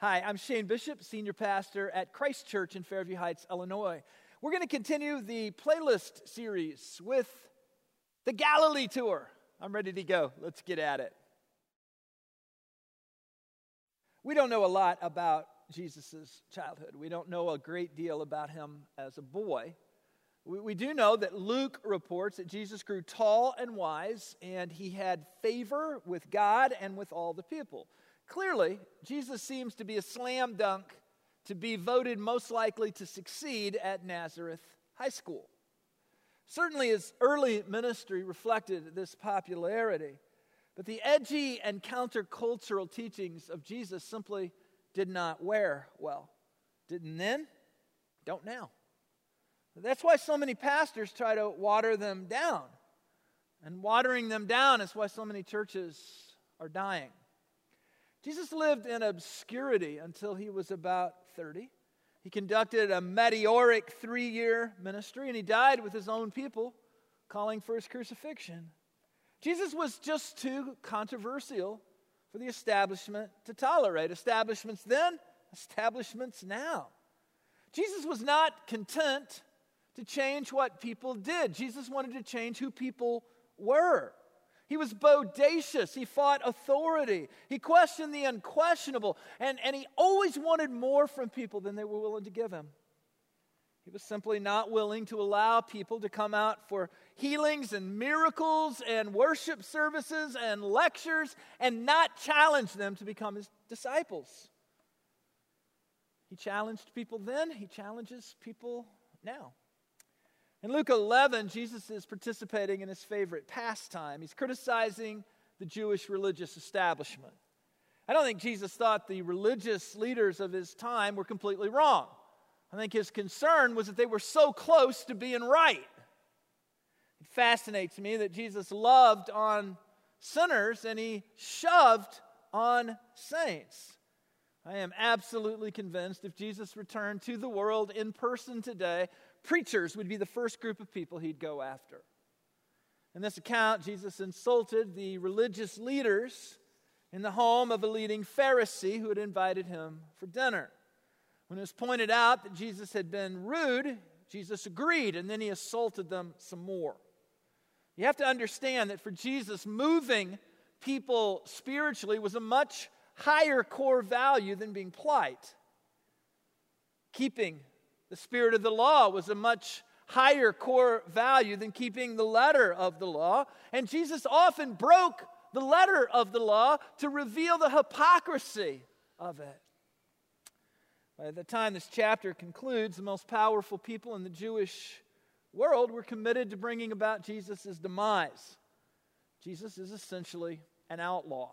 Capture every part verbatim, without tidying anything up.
Hi, I'm Shane Bishop, Senior Pastor at Christ Church in Fairview Heights, Illinois. We're going to continue the playlist series with the Galilee Tour. I'm ready to go. Let's get at it. We don't know a lot about Jesus' childhood. We don't know a great deal about him as a boy. We, we do know that Luke reports that Jesus grew tall and wise, and he had favor with God and with all the people. Clearly, Jesus seems to be a slam dunk to be voted most likely to succeed at Nazareth High School. Certainly his early ministry reflected this popularity, but the edgy and countercultural teachings of Jesus simply did not wear well. Didn't then, don't now. That's why so many pastors try to water them down. And watering them down is why so many churches are dying. Jesus lived in obscurity until he was about thirty. He conducted a meteoric three-year ministry, and he died with his own people calling for his crucifixion. Jesus was just too controversial for the establishment to tolerate. Establishments then, establishments now. Jesus was not content to change what people did. Jesus wanted to change who people were. He was bodacious. He fought authority. He questioned the unquestionable. And, and he always wanted more from people than they were willing to give him. He was simply not willing to allow people to come out for healings and miracles and worship services and lectures and not challenge them to become his disciples. He challenged people then. He challenges people now. In Luke eleven, Jesus is participating in his favorite pastime. He's criticizing the Jewish religious establishment. I don't think Jesus thought the religious leaders of his time were completely wrong. I think his concern was that they were so close to being right. It fascinates me that Jesus loved on sinners and he shoved on saints. I am absolutely convinced if Jesus returned to the world in person today, preachers would be the first group of people he'd go after. In this account, Jesus insulted the religious leaders in the home of a leading Pharisee who had invited him for dinner. When it was pointed out that Jesus had been rude, Jesus agreed, and then he assaulted them some more. You have to understand that for Jesus, moving people spiritually was a much higher core value than being polite. Keeping the spirit of the law was a much higher core value than keeping the letter of the law. And Jesus often broke the letter of the law to reveal the hypocrisy of it. By the time this chapter concludes, the most powerful people in the Jewish world were committed to bringing about Jesus' demise. Jesus is essentially an outlaw.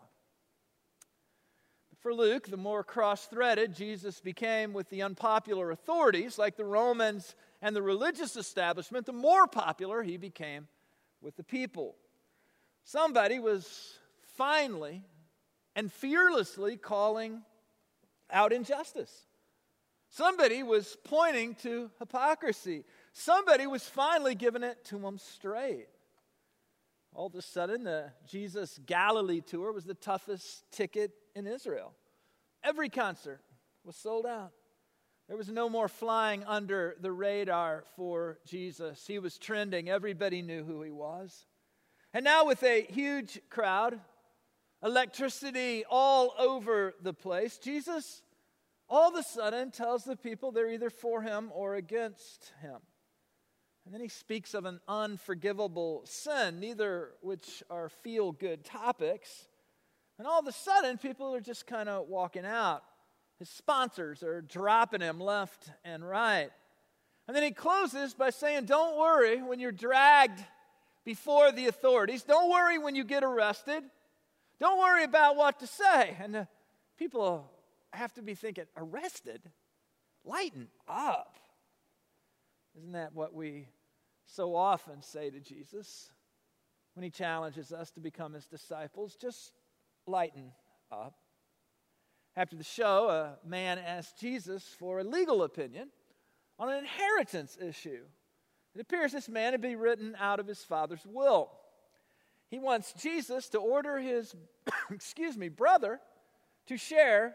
For Luke, the more cross-threaded Jesus became with the unpopular authorities, like the Romans and the religious establishment, the more popular he became with the people. Somebody was finally and fearlessly calling out injustice. Somebody was pointing to hypocrisy. Somebody was finally giving it to them straight. All of a sudden, the Jesus Galilee Tour was the toughest ticket in Israel. Every concert was sold out. There was no more flying under the radar for Jesus. He was trending. Everybody knew who he was. And now with a huge crowd, electricity all over the place, Jesus all of a sudden tells the people they're either for him or against him. And then he speaks of an unforgivable sin, neither which are feel-good topics. And all of a sudden, people are just kind of walking out. His sponsors are dropping him left and right. And then he closes by saying, don't worry when you're dragged before the authorities. Don't worry when you get arrested. Don't worry about what to say. And the people have to be thinking, arrested? Lighten up. Isn't that what we so often say to Jesus when he challenges us to become his disciples? Just lighten up. After the show, a man asked Jesus for a legal opinion on an inheritance issue. It appears this man had been written out of his father's will. He wants Jesus to order his, excuse me, brother to share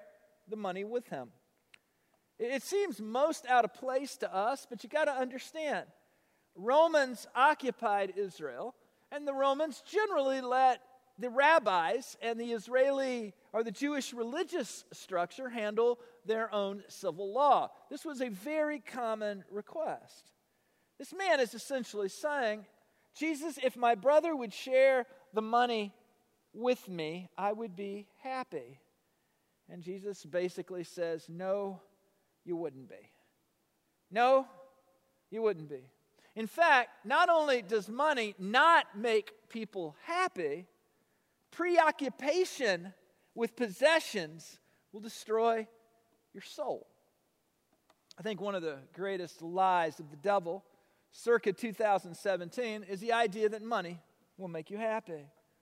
the money with him. It seems most out of place to us, but you got to understand, Romans occupied Israel, and the Romans generally let the rabbis and the Israeli or the Jewish religious structure handle their own civil law. This was a very common request. This man is essentially saying, Jesus, if my brother would share the money with me, I would be happy. And Jesus basically says, no, you wouldn't be. No, you wouldn't be. In fact, not only does money not make people happy, preoccupation with possessions will destroy your soul. I think one of the greatest lies of the devil, circa two thousand seventeen, is the idea that money will make you happy.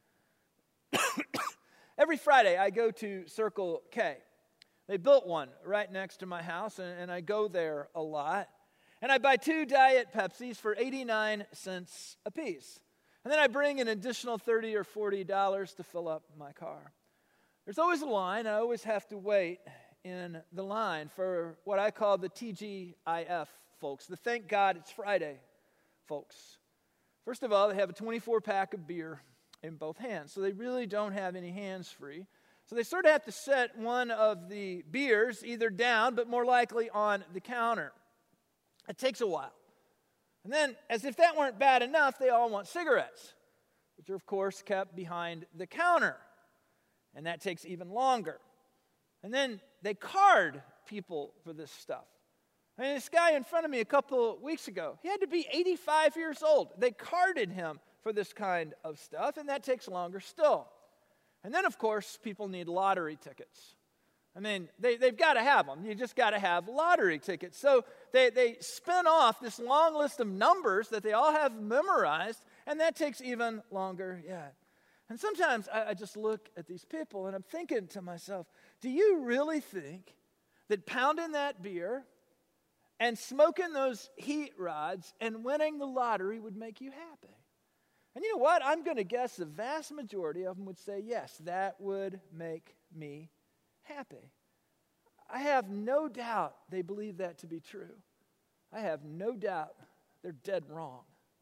Every Friday, I go to Circle K. They built one right next to my house, and, and I go there a lot. And I buy two Diet Pepsis for eighty-nine cents a piece. And then I bring an additional thirty or forty dollars to fill up my car. There's always a line. I always have to wait in the line for what I call the T G I F folks, the Thank God It's Friday folks. First of all, they have a twenty-four pack of beer in both hands, so they really don't have any hands free. So they sort of have to set one of the beers either down, but more likely on the counter. It takes a while. And then, as if that weren't bad enough, they all want cigarettes, which are, of course, kept behind the counter. And that takes even longer. And then they card people for this stuff. I mean, this guy in front of me a couple of weeks ago, he had to be eighty-five years old. They carded him for this kind of stuff, and that takes longer still. And then, of course, people need lottery tickets. I mean, they, they've got to have them. You just got to have lottery tickets. So they, they spin off this long list of numbers that they all have memorized, and that takes even longer yet. And sometimes I, I just look at these people, and I'm thinking to myself, do you really think that pounding that beer and smoking those heat rods and winning the lottery would make you happy? And you know what? I'm going to guess the vast majority of them would say, yes, that would make me happy. I have no doubt they believe that to be true. I have no doubt they're dead wrong.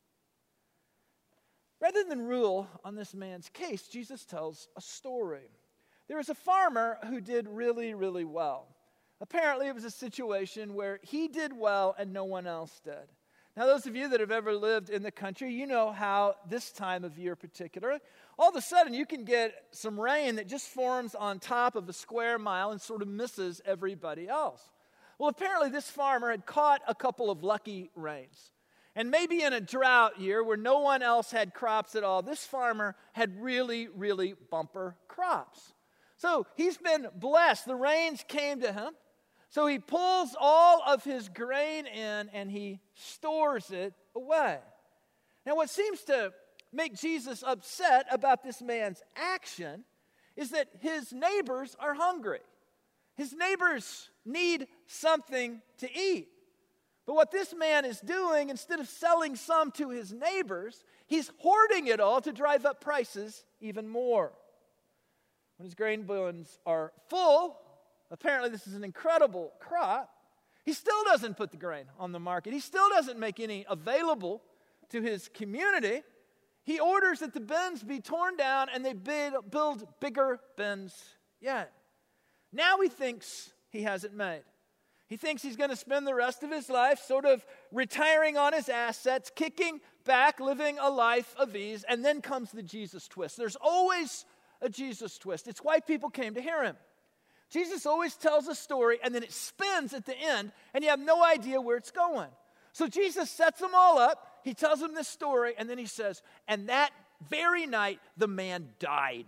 Rather than rule on this man's case, Jesus tells a story. There was a farmer who did really, really well. Apparently, it was a situation where he did well and no one else did. Now, those of you that have ever lived in the country, you know how this time of year particularly, all of a sudden you can get some rain that just forms on top of a square mile and sort of misses everybody else. Well, apparently this farmer had caught a couple of lucky rains. And maybe in a drought year where no one else had crops at all, this farmer had really, really bumper crops. So he's been blessed. The rains came to him. So he pulls all of his grain in and he stores it away. Now, what seems to make Jesus upset about this man's action is that his neighbors are hungry. His neighbors need something to eat. But what this man is doing, instead of selling some to his neighbors, he's hoarding it all to drive up prices even more. When his grain bins are full, apparently this is an incredible crop, he still doesn't put the grain on the market. He still doesn't make any available to his community. He orders that the bins be torn down and they build bigger bins yet. Now he thinks he has it made. He thinks he's going to spend the rest of his life sort of retiring on his assets, kicking back, living a life of ease, and then comes the Jesus twist. There's always a Jesus twist. It's why people came to hear him. Jesus always tells a story, and then it spins at the end, and you have no idea where it's going. So Jesus sets them all up. He tells them this story, and then he says, and that very night, the man died.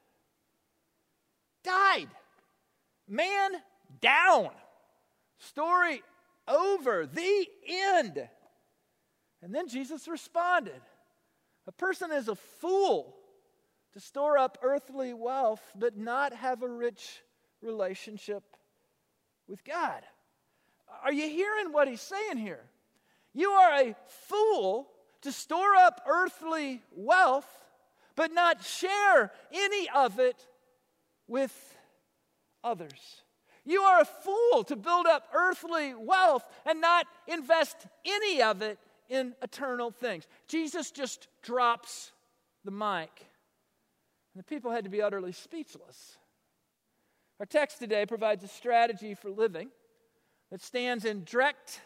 Died. Man down. Story over. The end. And then Jesus responded, a person is a fool to store up earthly wealth, but not have a rich relationship with God. Are you hearing what he's saying here? You are a fool to store up earthly wealth, but not share any of it with others. You are a fool to build up earthly wealth and not invest any of it in eternal things. Jesus just drops the mic. And the people had to be utterly speechless. Our text today provides a strategy for living that stands in direct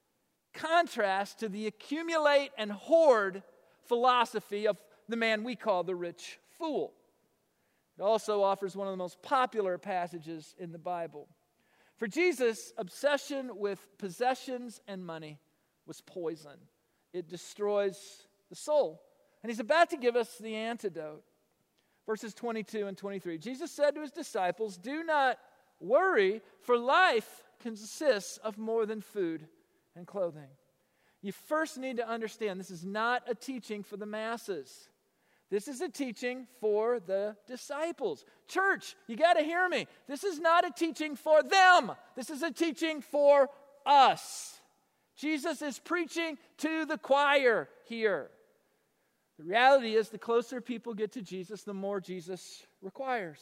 contrast to the accumulate and hoard philosophy of the man we call the rich fool. It also offers one of the most popular passages in the Bible. For Jesus, obsession with possessions and money was poison. It destroys the soul. And he's about to give us the antidote. Verses twenty-two and twenty-three. Jesus said to his disciples, "Do not worry, for life consists of more than food and clothing." You first need to understand this is not a teaching for the masses. This is a teaching for the disciples. Church, you got to hear me. This is not a teaching for them. This is a teaching for us. Jesus is preaching to the choir here. The reality is, the closer people get to Jesus, the more Jesus requires.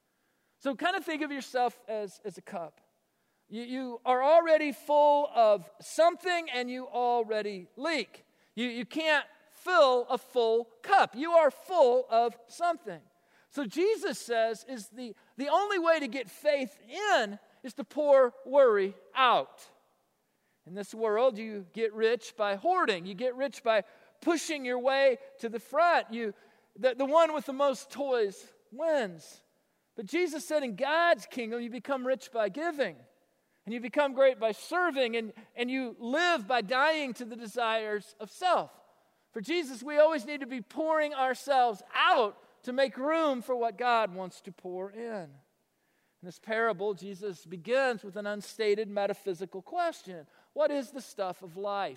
So kind of think of yourself as, as a cup. You, you are already full of something and you already leak. You, you can't fill a full cup. You are full of something. So Jesus says is the, the only way to get faith in is to pour worry out. In this world, you get rich by hoarding. You get rich by pushing your way to the front. You, the, the one with the most toys wins. But Jesus said in God's kingdom, you become rich by giving. And you become great by serving. And, and you live by dying to the desires of self. For Jesus, we always need to be pouring ourselves out to make room for what God wants to pour in. In this parable, Jesus begins with an unstated metaphysical question. What is the stuff of life?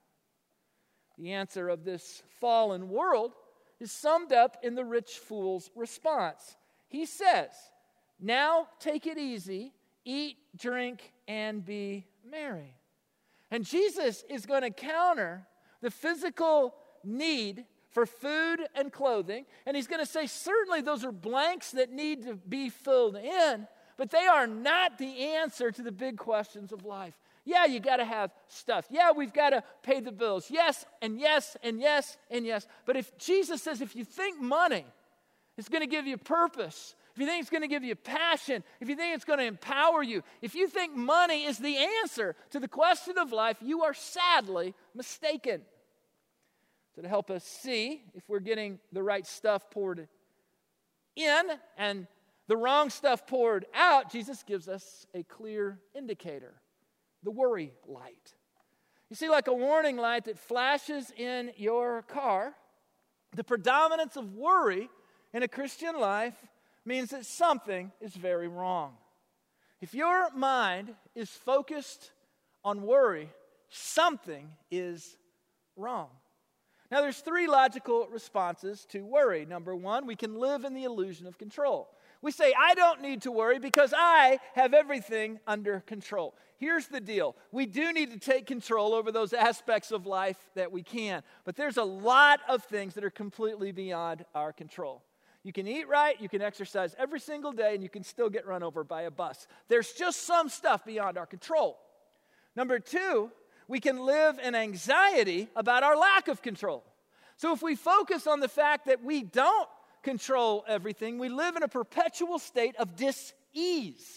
The answer of this fallen world is summed up in the rich fool's response. He says, "Now take it easy, eat, drink, and be merry." And Jesus is going to counter the physical need for food and clothing. And he's going to say, certainly those are blanks that need to be filled in, but they are not the answer to the big questions of life. Yeah, you got to have stuff. Yeah, we've got to pay the bills. Yes, and yes, and yes, and yes. But if Jesus says, if you think money is going to give you purpose, if you think it's going to give you passion, if you think it's going to empower you, if you think money is the answer to the question of life, you are sadly mistaken. So to help us see if we're getting the right stuff poured in and the wrong stuff poured out, Jesus gives us a clear indicator. The worry light. You see, like a warning light that flashes in your car, the predominance of worry in a Christian life means that something is very wrong. If your mind is focused on worry, something is wrong. Now, there's three logical responses to worry. Number one, we can live in the illusion of control. We say, I don't need to worry because I have everything under control. Here's the deal. We do need to take control over those aspects of life that we can. But there's a lot of things that are completely beyond our control. You can eat right, you can exercise every single day, and you can still get run over by a bus. There's just some stuff beyond our control. Number two, we can live in anxiety about our lack of control. So if we focus on the fact that we don't control everything, we live in a perpetual state of dis-ease.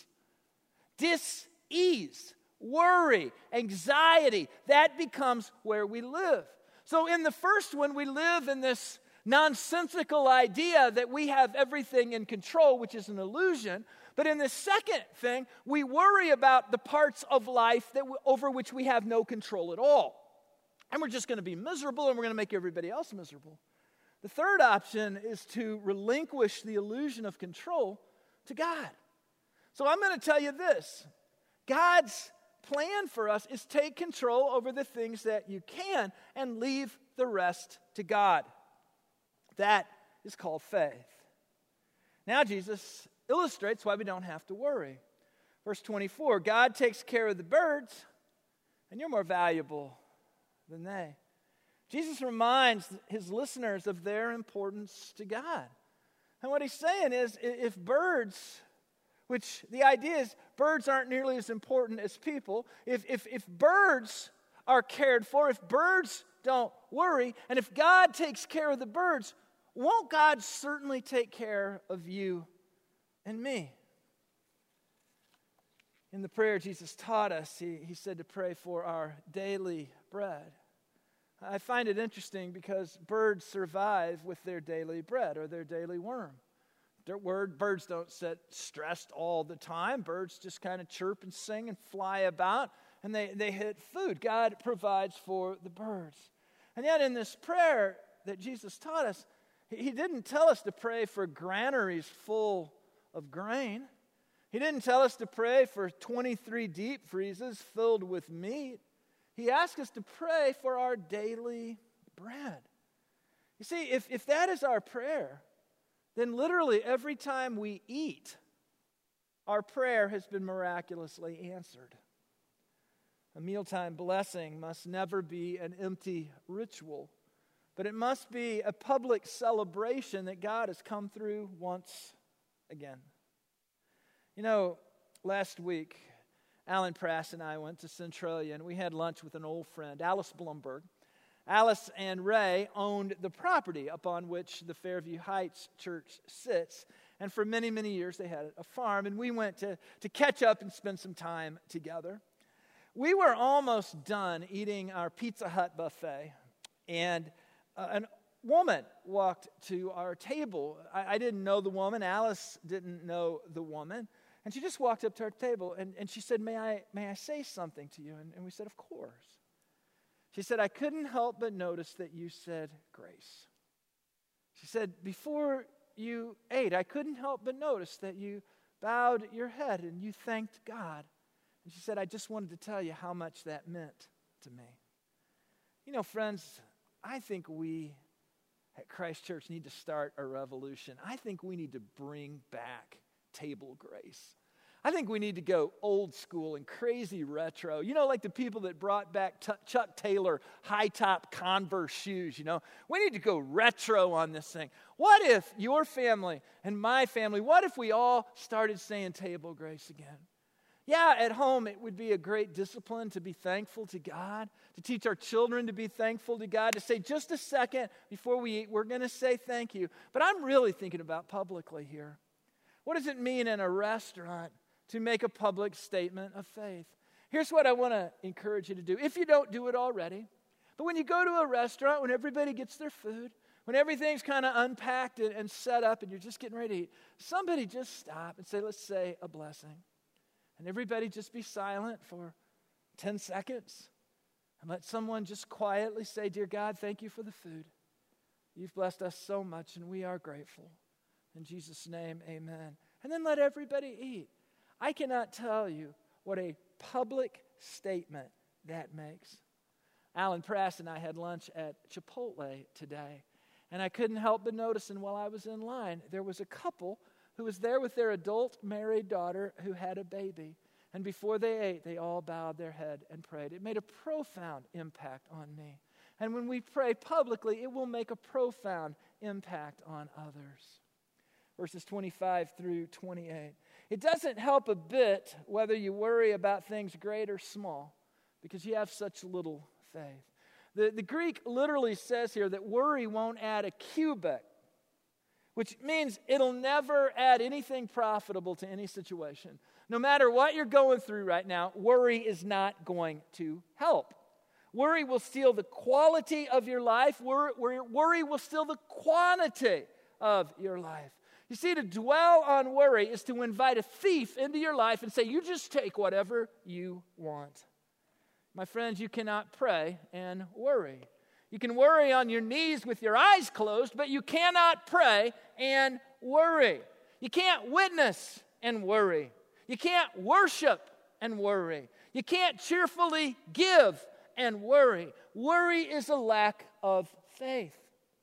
Dis-ease, worry, anxiety, that becomes where we live. So in the first one, we live in this nonsensical idea that we have everything in control, which is an illusion. But in the second thing, we worry about the parts of life that w- over which we have no control at all. And we're just going to be miserable, and we're going to make everybody else miserable. The third option is to relinquish the illusion of control to God. So I'm going to tell you this. God's plan for us is take control over the things that you can and leave the rest to God. That is called faith. Now Jesus illustrates why we don't have to worry. Verse twenty-four, God takes care of the birds, and you're more valuable than they. Jesus reminds his listeners of their importance to God. And what he's saying is, if birds which the idea is birds aren't nearly as important as people. If, if, if birds are cared for, if birds don't worry, and if God takes care of the birds, won't God certainly take care of you and me? In the prayer Jesus taught us, he, he said to pray for our daily bread. I find it interesting because birds survive with their daily bread or their daily worm. Their word, birds don't sit stressed all the time. Birds just kind of chirp and sing and fly about, and they, they hit food. God provides for the birds. And yet in this prayer that Jesus taught us, he, he didn't tell us to pray for granaries full of grain. He didn't tell us to pray for twenty-three deep freezes filled with meat. He asked us to pray for our daily bread. You see, if, if that is our prayer, then literally every time we eat, our prayer has been miraculously answered. A mealtime blessing must never be an empty ritual, but it must be a public celebration that God has come through once again. You know, last week, Alan Prass and I went to Centralia, and we had lunch with an old friend, Alice Blumberg. Alice and Ray owned the property upon which the Fairview Heights Church sits, and for many, many years they had a farm, and we went to, to catch up and spend some time together. We were almost done eating our Pizza Hut buffet, and uh, a woman walked to our table. I, I didn't know the woman. Alice didn't know the woman. And she just walked up to our table, and, and she said, may I may I say something to you? And, and we said, of course. She said, I couldn't help but notice that you said grace. She said, before you ate, I couldn't help but notice that you bowed your head and you thanked God. And she said, I just wanted to tell you how much that meant to me. You know, friends, I think we at Christ Church need to start a revolution. I think we need to bring back table grace. I think we need to go old school and crazy retro. You know, like the people that brought back t- Chuck Taylor high-top Converse shoes, you know. We need to go retro on this thing. What if your family and my family, what if we all started saying table grace again? Yeah, at home it would be a great discipline to be thankful to God, to teach our children to be thankful to God, to say just a second before we eat, we're going to say thank you. But I'm really thinking about publicly here. What does it mean in a restaurant to make a public statement of faith? Here's what I want to encourage you to do, if you don't do it already. But when you go to a restaurant, when everybody gets their food, when everything's kind of unpacked and, and set up and you're just getting ready to eat, somebody just stop and say, let's say a blessing. And everybody just be silent for ten seconds and let someone just quietly say, dear God, thank you for the food. You've blessed us so much and we are grateful. In Jesus' name, amen. And then let everybody eat. I cannot tell you what a public statement that makes. Alan Prass and I had lunch at Chipotle today, and I couldn't help but noticing while I was in line, there was a couple who was there with their adult married daughter who had a baby. And before they ate, they all bowed their head and prayed. It made a profound impact on me. And when we pray publicly, it will make a profound impact on others. Verses twenty-five through twenty-eight. It doesn't help a bit whether you worry about things great or small because you have such little faith. The, the Greek literally says here that worry won't add a cubit, which means it'll never add anything profitable to any situation. No matter what you're going through right now, worry is not going to help. Worry will steal the quality of your life. Worry, worry will steal the quantity of your life. You see, to dwell on worry is to invite a thief into your life and say, you just take whatever you want. My friends, you cannot pray and worry. You can worry on your knees with your eyes closed, but you cannot pray and worry. You can't witness and worry. You can't worship and worry. You can't cheerfully give and worry. Worry is a lack of faith.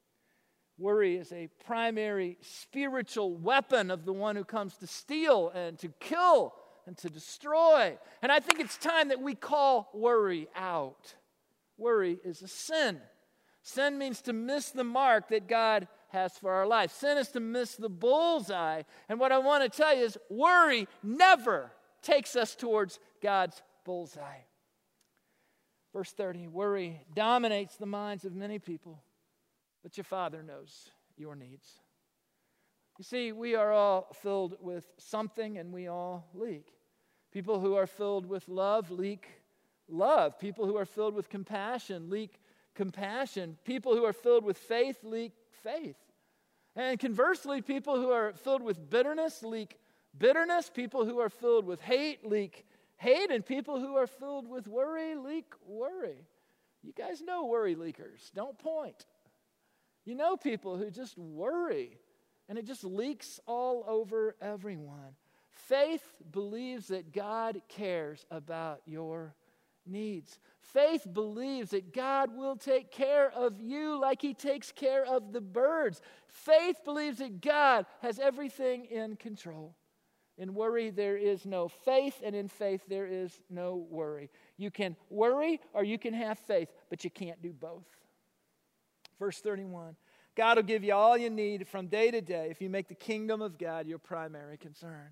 Worry is a primary spiritual weapon of the one who comes to steal and to kill and to destroy. And I think it's time that we call worry out. Worry is a sin. Sin means to miss the mark that God has for our life. Sin is to miss the bullseye. And what I want to tell you is worry never takes us towards God's bullseye. Verse thirty, worry dominates the minds of many people, but your Father knows your needs. You see, we are all filled with something and we all leak. People who are filled with love leak love. People who are filled with compassion leak compassion. People who are filled with faith leak faith. And conversely, people who are filled with bitterness leak bitterness. People who are filled with hate leak hate. And people who are filled with worry leak worry. You guys know worry leakers. Don't point. You know people who just worry, and it just leaks all over everyone. Faith believes that God cares about your needs. Faith believes that God will take care of you like He takes care of the birds. Faith believes that God has everything in control. In worry, there is no faith, and in faith, there is no worry. You can worry or you can have faith, but you can't do both. Verse thirty-one, God will give you all you need from day to day if you make the kingdom of God your primary concern.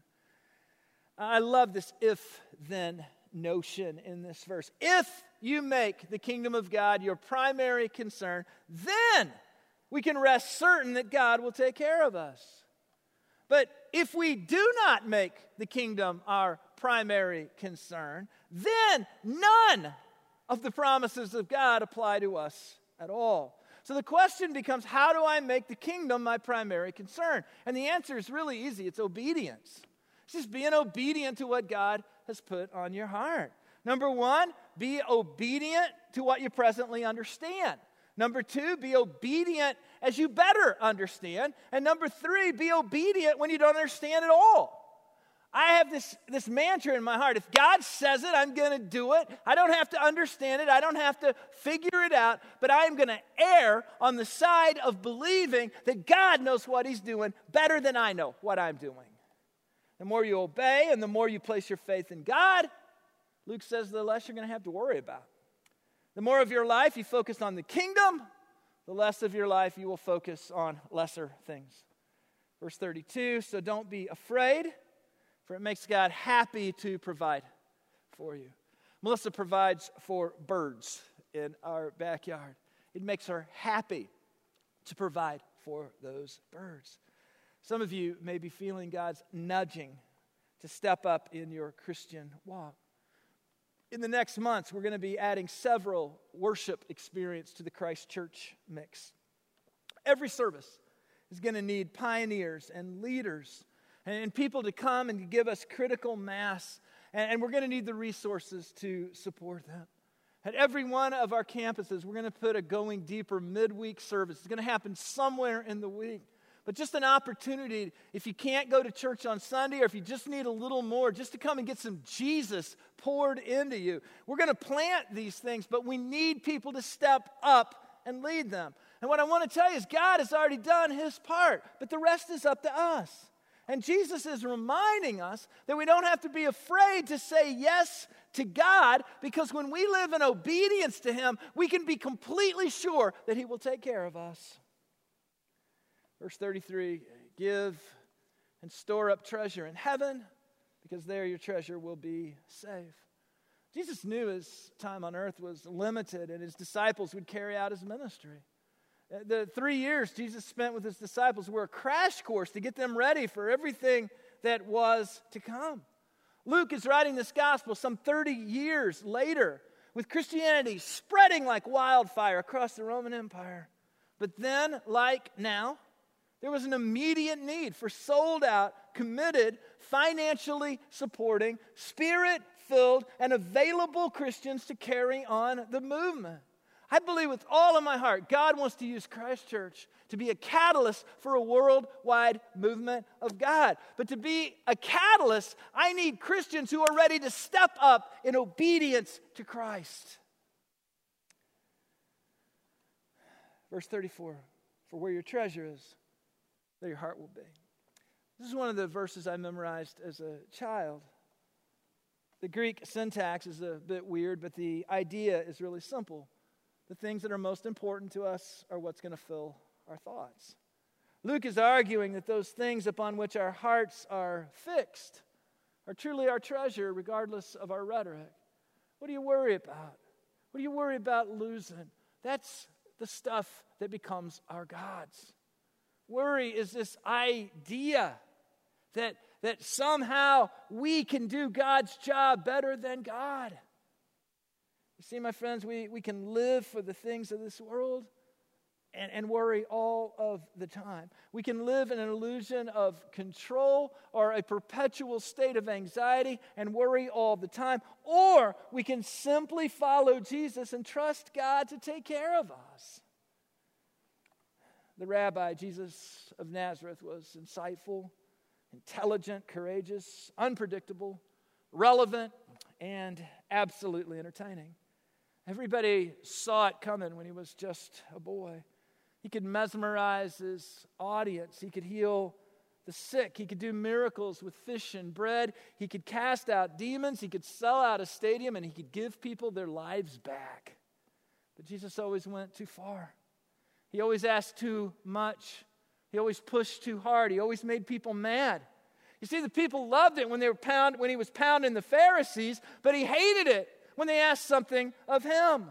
I love this if-then notion in this verse. If you make the kingdom of God your primary concern, then we can rest certain that God will take care of us. But if we do not make the kingdom our primary concern, then none of the promises of God apply to us at all. So the question becomes, how do I make the kingdom my primary concern? And the answer is really easy. It's obedience. It's just being obedient to what God has put on your heart. Number one, be obedient to what you presently understand. Number two, be obedient as you better understand. And number three, be obedient when you don't understand at all. I have this, this mantra in my heart. If God says it, I'm going to do it. I don't have to understand it. I don't have to figure it out. But I am going to err on the side of believing that God knows what He's doing better than I know what I'm doing. The more you obey and the more you place your faith in God, Luke says, the less you're going to have to worry about. The more of your life you focus on the kingdom, the less of your life you will focus on lesser things. Verse thirty-two, so don't be afraid, for it makes God happy to provide for you. Melissa provides for birds in our backyard. It makes her happy to provide for those birds. Some of you may be feeling God's nudging to step up in your Christian walk. In the next months, we're going to be adding several worship experiences to the Christ Church mix. Every service is going to need pioneers and leaders and people to come and to give us critical mass. And we're going to need the resources to support them. At every one of our campuses, we're going to put a Going Deeper midweek service. It's going to happen somewhere in the week. But just an opportunity, if you can't go to church on Sunday or if you just need a little more, just to come and get some Jesus poured into you. We're going to plant these things, but we need people to step up and lead them. And what I want to tell you is God has already done His part, but the rest is up to us. And Jesus is reminding us that we don't have to be afraid to say yes to God, because when we live in obedience to Him, we can be completely sure that He will take care of us. Verse thirty-three, give and store up treasure in heaven, because there your treasure will be safe. Jesus knew His time on earth was limited, and His disciples would carry out His ministry. The three years Jesus spent with His disciples were a crash course to get them ready for everything that was to come. Luke is writing this gospel some thirty years later, with Christianity spreading like wildfire across the Roman Empire. But then, like now, there was an immediate need for sold-out, committed, financially supporting, Spirit-filled, and available Christians to carry on the movement. I believe with all of my heart, God wants to use Christ Church to be a catalyst for a worldwide movement of God. But to be a catalyst, I need Christians who are ready to step up in obedience to Christ. Verse thirty-four, for where your treasure is, there your heart will be. This is one of the verses I memorized as a child. The Greek syntax is a bit weird, but the idea is really simple. The things that are most important to us are what's going to fill our thoughts. Luke is arguing that those things upon which our hearts are fixed are truly our treasure, regardless of our rhetoric. What do you worry about? What do you worry about losing? That's the stuff that becomes our gods. Worry is this idea that, that somehow we can do God's job better than God. You see, my friends, we, we can live for the things of this world and, and worry all of the time. We can live in an illusion of control or a perpetual state of anxiety and worry all the time. Or we can simply follow Jesus and trust God to take care of us. The rabbi, Jesus of Nazareth, was insightful, intelligent, courageous, unpredictable, relevant, and absolutely entertaining. Everybody saw it coming when he was just a boy. He could mesmerize his audience. He could heal the sick. He could do miracles with fish and bread. He could cast out demons. He could sell out a stadium, and he could give people their lives back. But Jesus always went too far. He always asked too much. He always pushed too hard. He always made people mad. You see, the people loved it when they were pound, when he was pounding the Pharisees, but he hated it when they asked something of him.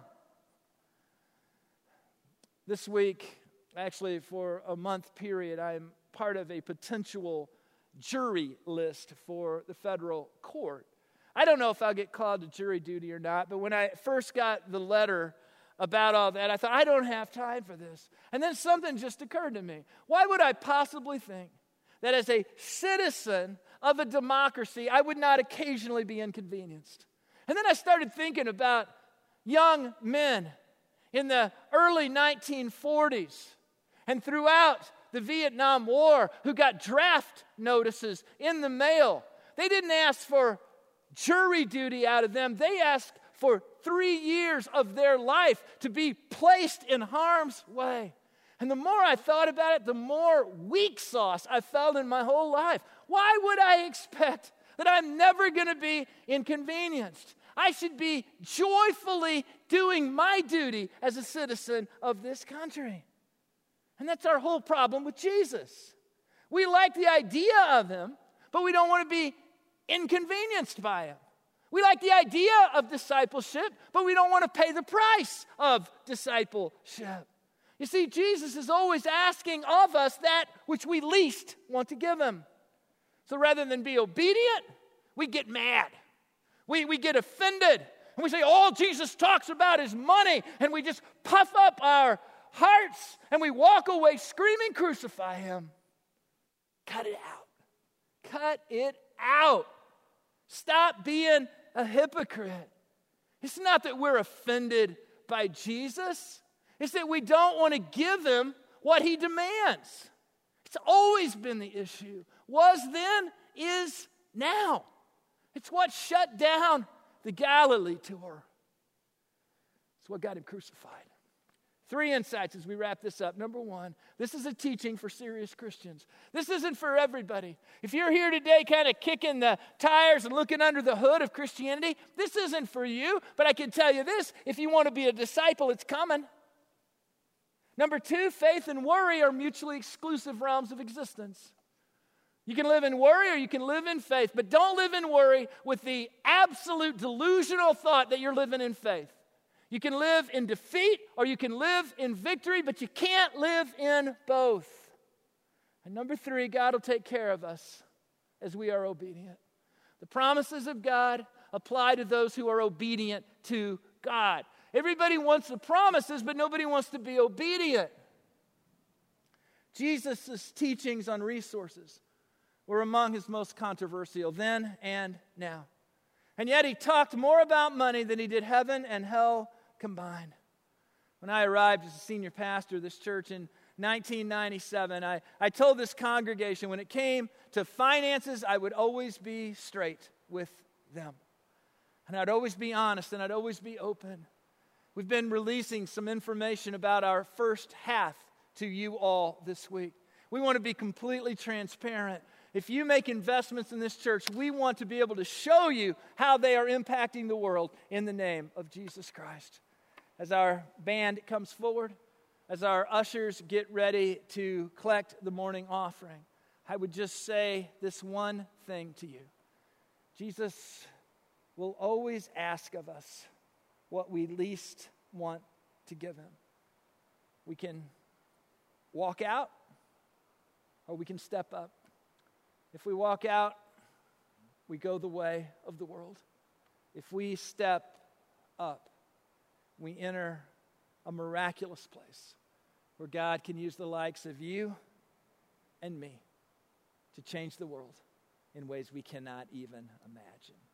This week, actually for a month period, I'm part of a potential jury list for the federal court. I don't know if I'll get called to jury duty or not, but when I first got the letter about all that, I thought, I don't have time for this. And then something just occurred to me. Why would I possibly think that as a citizen of a democracy, I would not occasionally be inconvenienced? And then I started thinking about young men in the early nineteen forties and throughout the Vietnam War who got draft notices in the mail. They didn't ask for jury duty out of them. They asked for three years of their life to be placed in harm's way. And the more I thought about it, the more weak sauce I felt in my whole life. Why would I expect that I'm never going to be inconvenienced? I should be joyfully doing my duty as a citizen of this country. And that's our whole problem with Jesus. We like the idea of him, but we don't want to be inconvenienced by him. We like the idea of discipleship, but we don't want to pay the price of discipleship. You see, Jesus is always asking of us that which we least want to give him. So rather than be obedient, we get mad. We, we get offended. And we say, all Jesus talks about is money. And we just puff up our hearts and we walk away screaming, crucify him. Cut it out. Cut it out. Stop being a hypocrite. It's not that we're offended by Jesus. It's that we don't want to give him what he demands. It's always been the issue. Was then, is now. It's what shut down the Galilee tour. It's what got him crucified. Three insights as we wrap this up. Number one, this is a teaching for serious Christians. This isn't for everybody. If you're here today kind of kicking the tires and looking under the hood of Christianity, this isn't for you. But I can tell you this, if you want to be a disciple, it's coming. Number two, faith and worry are mutually exclusive realms of existence. You can live in worry or you can live in faith, but don't live in worry with the absolute delusional thought that you're living in faith. You can live in defeat or you can live in victory, but you can't live in both. And number three, God will take care of us as we are obedient. The promises of God apply to those who are obedient to God. Everybody wants the promises, but nobody wants to be obedient. Jesus' teachings on resources were among his most controversial then and now. And yet he talked more about money than he did heaven and hell combined. When I arrived as a senior pastor of this church in nineteen ninety-seven, I, I told this congregation when it came to finances, I would always be straight with them. And I'd always be honest and I'd always be open. We've been releasing some information about our first half to you all this week. We want to be completely transparent. If you make investments in this church, we want to be able to show you how they are impacting the world in the name of Jesus Christ. As our band comes forward, as our ushers get ready to collect the morning offering, I would just say this one thing to you. Jesus will always ask of us what we least want to give him. We can walk out or we can step up. If we walk out, we go the way of the world. If we step up, we enter a miraculous place where God can use the likes of you and me to change the world in ways we cannot even imagine.